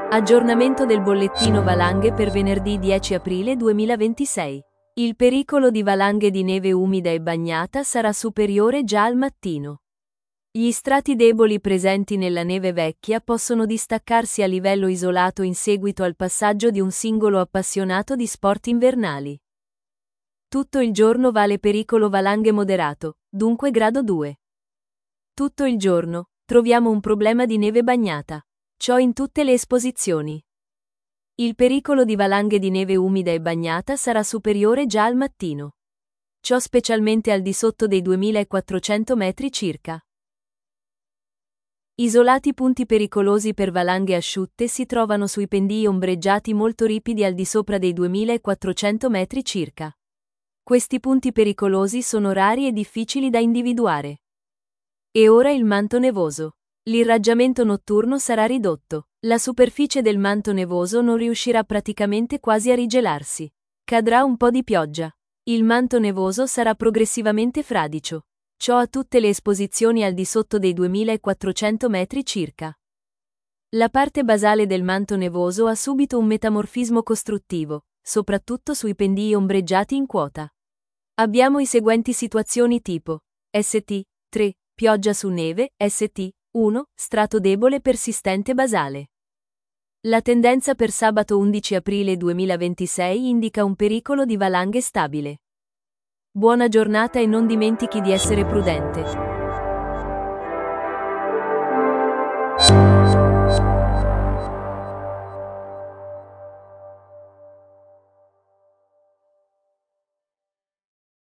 Aggiornamento del bollettino valanghe per venerdì 10 aprile 2026. Il pericolo di valanghe di neve umida e bagnata sarà superiore già al mattino. Gli strati deboli presenti nella neve vecchia possono distaccarsi a livello isolato in seguito al passaggio di un singolo appassionato di sport invernali. Tutto il giorno vale pericolo valanghe moderato, dunque grado 2. Tutto il giorno troviamo un problema di neve bagnata. Ciò in tutte le esposizioni. Il pericolo di valanghe di neve umida e bagnata sarà superiore già al mattino. Ciò specialmente al di sotto dei 2400 metri circa. Isolati punti pericolosi per valanghe asciutte si trovano sui pendii ombreggiati molto ripidi al di sopra dei 2400 metri circa. Questi punti pericolosi sono rari e difficili da individuare. E ora il manto nevoso. L'irraggiamento notturno sarà ridotto. La superficie del manto nevoso non riuscirà praticamente quasi a rigelarsi. Cadrà un po' di pioggia. Il manto nevoso sarà progressivamente fradicio. Ciò a tutte le esposizioni al di sotto dei 2400 metri circa. La parte basale del manto nevoso ha subito un metamorfismo costruttivo, soprattutto sui pendii ombreggiati in quota. Abbiamo i seguenti situazioni tipo St. 3. Pioggia su neve, St. 1. Strato debole persistente basale. La tendenza per sabato 11 aprile 2026 indica un pericolo di valanghe stabile. Buona giornata e non dimentichi di essere prudente.